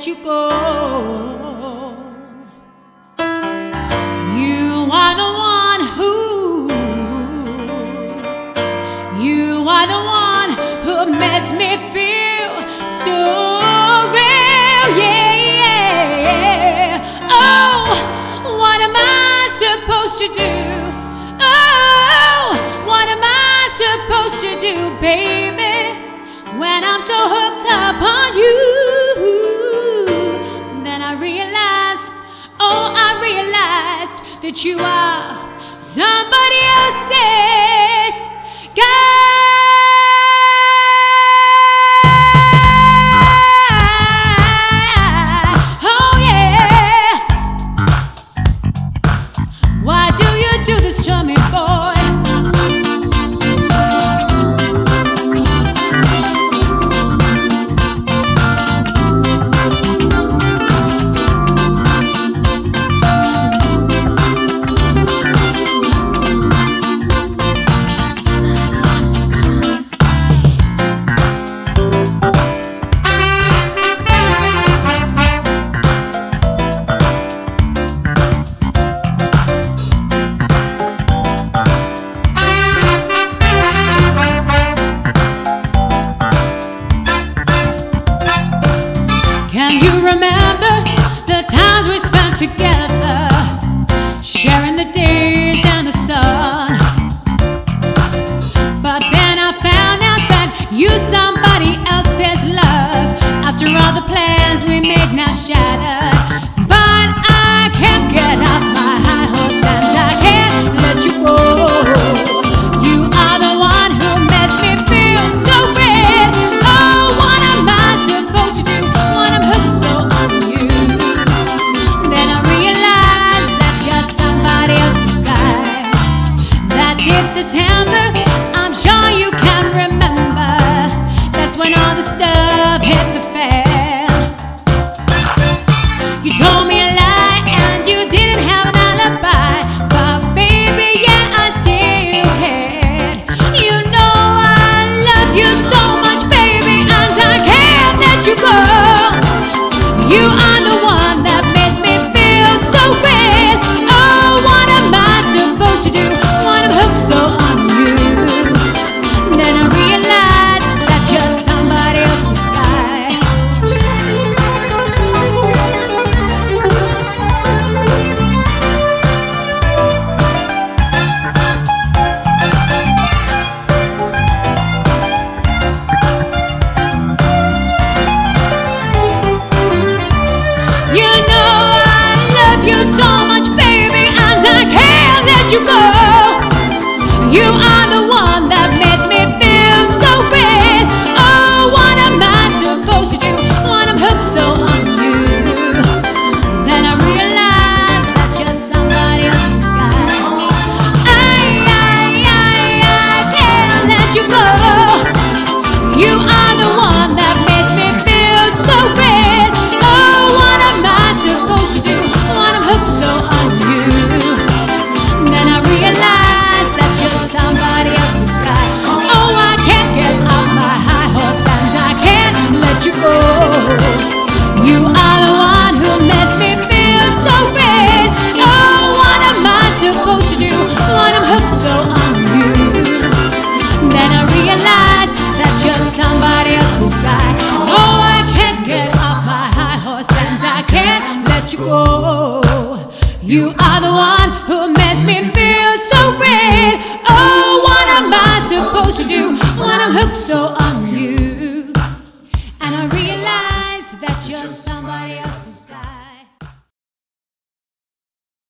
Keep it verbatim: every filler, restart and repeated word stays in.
let you go. You are the one who, you are the one who makes me feel so real, yeah, yeah. Oh, what am I supposed to do? Oh, what am I supposed to do, baby, when I'm so hooked up on you? Then I realized, oh, I realized that you are somebody else's guy. Oh yeah. Why do you do this to me, boy? Can you remember the times we spent together, sharing the days and the sun? But then I found out that you somebody else's love. After all the plans we made now shattered, but I can't get off my high horse and I can't let you go. You are the one who makes me feel so bad. Oh, what am I supposed to do when I'm hooked so on you? Then I realized that you're somebody else's guy. That deep September, I'm sure you can remember. That's when all the stuff hit the fan. You told me a lie and you didn't have an alibi, but baby, yeah, I still cared. You know I love you so much, baby, and I can't let you go. You are the one that makes me feel so bad. Oh, what am I supposed to do when I'm hooked so on you? Then I realized that you're somebody else's guy. You know I love you so much, baby, and I can't let you go. You are the one that makes me feel so bad. Oh, what am I supposed to do when I'm hooked so on you? Then I realized that you're somebody else's guy. I, I, I, I can't let you go. You are the one that makes me feel so bad. Oh, what am I supposed to do when I'm hooked so on you? Then I realized that you're somebody else's guy. Oh, I can't get off my high horse and I can't let you go. You are the one who makes me feel so bad. Oh, what am I supposed to do when I'm hooked so on you? Then I realized that you're somebody else's guy. Oh, I can't get off my high horse and I can't let you go. You are the one who makes me feel so bad. Oh, what am I supposed to do when I'm hooked so on